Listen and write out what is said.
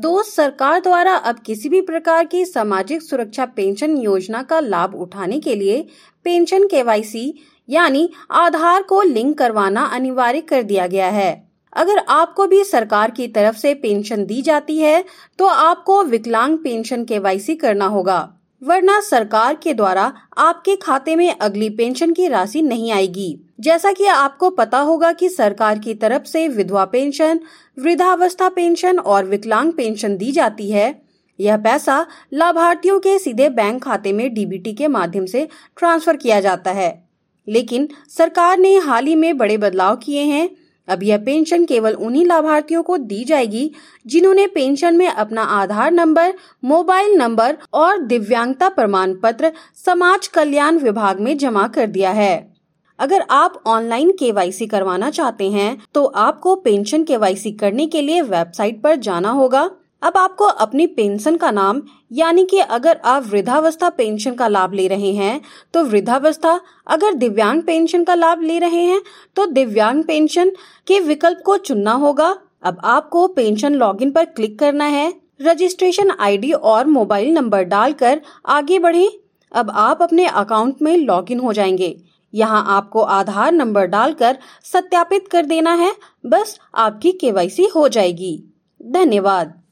दोस्त, सरकार द्वारा अब किसी भी प्रकार की सामाजिक सुरक्षा पेंशन योजना का लाभ उठाने के लिए पेंशन केवाईसी यानी आधार को लिंक करवाना अनिवार्य कर दिया गया है। अगर आपको भी सरकार की तरफ से पेंशन दी जाती है तो आपको विकलांग पेंशन केवाईसी करना होगा, वरना सरकार के द्वारा आपके खाते में अगली पेंशन की राशि नहीं आएगी। जैसा कि आपको पता होगा कि सरकार की तरफ से विधवा पेंशन, वृद्धावस्था पेंशन और विकलांग पेंशन दी जाती है। यह पैसा लाभार्थियों के सीधे बैंक खाते में डीबीटी के माध्यम से ट्रांसफर किया जाता है। लेकिन सरकार ने हाल ही में बड़े बदलाव किए हैं। अब यह पेंशन केवल उन्हीं लाभार्थियों को दी जाएगी जिन्होंने पेंशन में अपना आधार नंबर, मोबाइल नंबर और दिव्यांगता प्रमाण पत्र समाज कल्याण विभाग में जमा कर दिया है। अगर आप ऑनलाइन केवाईसी करवाना चाहते हैं तो आपको पेंशन केवाईसी करने के लिए वेबसाइट पर जाना होगा। अब आपको अपनी पेंशन का नाम, यानी कि अगर आप वृद्धावस्था पेंशन का लाभ ले रहे हैं तो वृद्धावस्था, अगर दिव्यांग पेंशन का लाभ ले रहे हैं तो दिव्यांग पेंशन के विकल्प को चुनना होगा। अब आपको पेंशन लॉगिन पर क्लिक करना है। रजिस्ट्रेशन आईडी और मोबाइल नंबर डालकर आगे बढ़ें। अब आप अपने अकाउंट में लॉगिन हो जाएंगे। यहाँ आपको आधार नंबर डालकर सत्यापित कर देना है। बस आपकी केवाईसी हो जाएगी। धन्यवाद।